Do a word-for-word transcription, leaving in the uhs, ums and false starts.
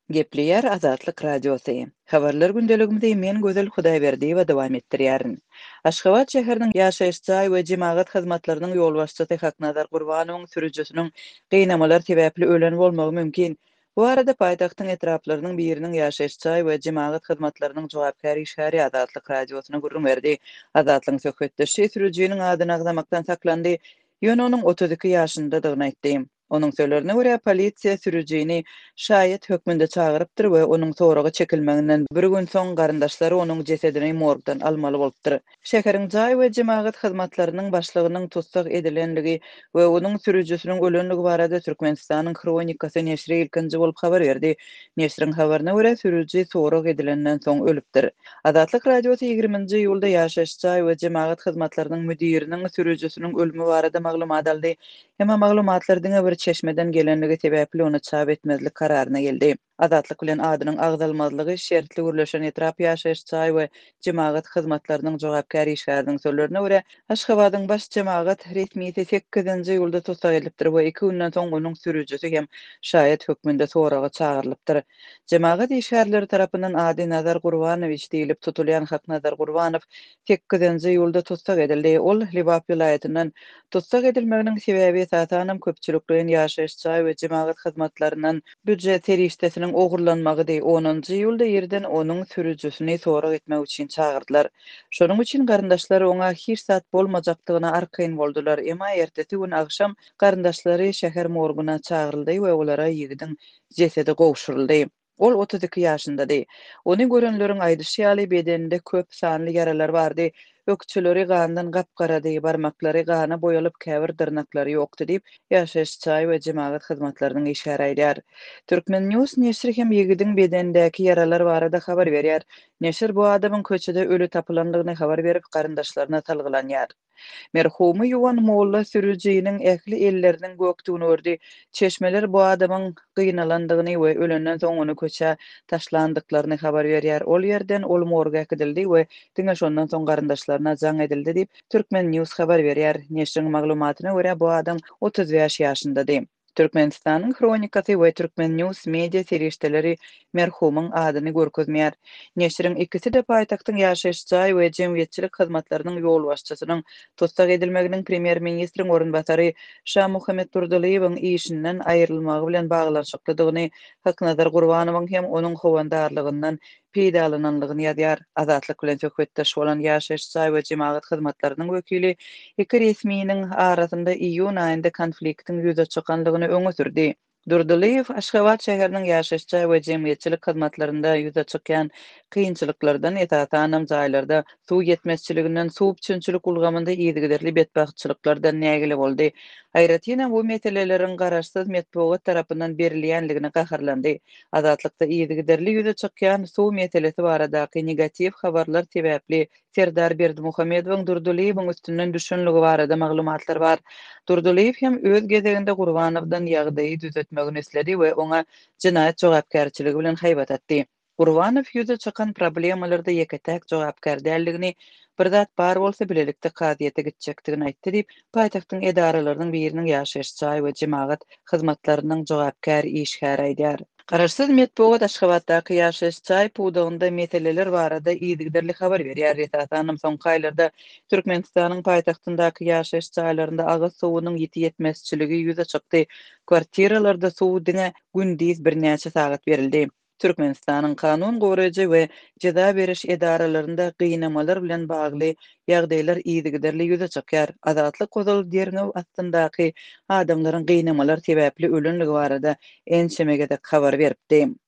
Gepleyer Azatlyk Radiosu. Habarlar gündeligimizde men Gözel Hudaýberdi we dowam etdirýärin. Aşgabat şäheriniň ýaşaýyş we jemagat hyzmatlarynyň ýolbaşçysy Haknazar Gurbanowyň sürüjüsiniň gynamalar sebäpli ölen bolmagy mümkin. Bu arada paýtagtyň etraplarynyň biriniň ýaşaýyş we jemagat hyzmatlarynyň jogapkary işgäri Azatlyk Radiosyna gurrun berdi. Azatlyň söhbetdeşi sürüjiniň adyny agdamakdan saklandy. Ýöne onuň otuz iki ýaşyndadygyny aýtdy. Onuň sözlerine görä polisiýa sürüjini şaýat hökmünde çagyrypdyr we onuň soragy çekilmeginden bir gün soň garyndaşlary onuň jesedini morgdan almaly bolupdyr. Şäheriň jaý we jemagat hyzmatlarynyň başlygynyň tutsak edilenligi we onuň sürüjüsiniň ölenligi barada Türkmenistanyň Kronikasy neşri ilkinji bolup habar berdi. Neşriň habaryna görä sürüjü sorak edilenden soň ölüpdir. Azatlyk Radiosu ýygrüminji ýylda ýaşaýyş we jemagat hyzmatlarynyň müdiriniň sürüjüsiniň ölümi barada maglumat aldy. Hemme maglumatlar diňe bir çeşmeden gelenligi sebäpli onu çap etmezlik kararyna geldi. Azatlyk bilen adynyň agdalmazlygy şertli gürleşen etrap ýaşaýyş we jemagat hyzmatlarynyň jogapkary işgäriniň sözlerine görä, Aşgabatyň baş jemagat resmiýeti sekizinji ýylda tutsak edilipdir we iki günden soň onuň sürüjüsi hem şaýat hökmünde soraga çagyrylypdyr. Jemagat işgärleri tarapyndan Ady Nazar Gurbanowyç diýilip tutulýan Haknazar Gurbanow sekizinji ýylda tutsak edildi. Ol Libap vilayatynyň tutsak edilmeginiň sebäbi esasanam köpçülikliň ýaşaýyş we jemagat hyzmatlarynyň büdjet serişdesiniň ogurlanmagydy. onunji ýylda ýerden onuň sürüjüsini sorak etmek üçin çagyrdylar. Şonuň üçin garyndaşlary oňa hiç zat bolmajakdygyna arkaýyn boldular. Emma ertesi gün agşam garyndaşlary şäher morguna çagyryldy we olara ýigdiň jesedi gowşuruldy. Ol otuz iki ýaşyndady. Ony görenleriň aýdysy bedeninde köp sanly ýaralar bardy. Ökçüleri gandan gapgarady, barmaklary gana boyalyp käbir dyrnaklary ýokdy diýip ýaşaýyş we jemagat hyzmatlarynyň işgäri aýdýar. Türkmen News neşri hem ýigdiň bedenindäki ýaralar barada habar berýär. Neşir bu adamyň köçede ölü tapylandygyny habar berip garyndaşlaryna talgylanýar. Merhumy ýuwan molla sürüjiniň ähli elleriniň gökdügini gördi. Çeşmeler bu adamyň gynnalandygyny we ölenden soň onu köçe taşlandyklaryny habar berýär. Ol ýerden ol morga gidildi we diňe şondan soň garyndaşlaryna jaň edildi diýip Türkmen News habar berýär. Neşriň maglumatyna görä bu adam otuz beş ýaşyndady. Türkmenistanyň Kronikasy we Türkmen News media serişdeleri merhumyň adyny görkezmeýär. Neşriň ikisi de paýtagtyň ýaşaýyş we jemgyýetçilik hyzmatlarynyň ýolbaşçysynyň tutsak edilmeginiň premier ministriň orunbasary Şah Muhammed Turdalyýewiň işinden aýrylmagy bilen baglanşyklydygyny Haknazar Gurbanowyň hem onuň howandarlygyndan peýdalananlygyny ýazýar. Azatlyk bilen söhbetdeş bolan ýaşaýyş we jemagat hyzmatlarynyň wekili iki resmiýiniň arasynda iýun aýynda konfliktiň ýüze çykanlygyny öňe sürdi. Durdulyýew Aşgabat şäheriniň ýaşaýyş we jemgyýetçilik hyzmatlarynda ýüze çykan kynçylyklardan esasanam jaýlarda suw ýetmezçiliginden suw üçinçilik ulgamynda ýygyderli betbagtçylyklardan nägili boldy. Aýratynam bu meselelerin garaşsyz metbuat tarapyndan berilýänligine gaharlandy. Azatlykda ýygyderli ýüze çykan suw meselesi baradaky negativ habarlar sebäpli Serdar Berdimuhammedowyň Durdulyýewiň üstünden düşünligi barada maglumatlar bar. Durdulyýew hem öz gezeginde Gurbanowdan ýagdaýy düzeltmegini isledi we oňa jinaýat jogapkärçiligi bilen haýbat etdi. Gurbanow ýüze çykan problemalarda ýeketäk jogapkär däldigini bir zat bar bolsa bilelikde kaziýete gitjekdigini aýtdy diýip paýtagtyň edaralarynyň biriniň ýaşaýyş we jemagat hyzmatlarynyň jogapkär işgäri aýdýar. Garaşsyz metbuat Aşgabatdaky ýaşaýyş puwdygynda meseleler barada ýygyderli habar berýär. Esasanam soňky aýlarda Türkmenistanyň paýtagtyndaky ýaşaýyş jaýlarynda agyz suwunyň ýetmezçiligi ýüze çykdy. Kwartiralarda suw diňe gündüz bir näçe sagat berildi. Türkmenistanyň kanun goraýjy we jeda beriş edaralarynda gynamalar bilen bagly ýagdaýlar ýygyderli ýüze çykýar. Azatlyk Kozal Dernew astyndaky adamlaryň gynamalar sebäpli ölenligi barada enşemege de habar beripdi.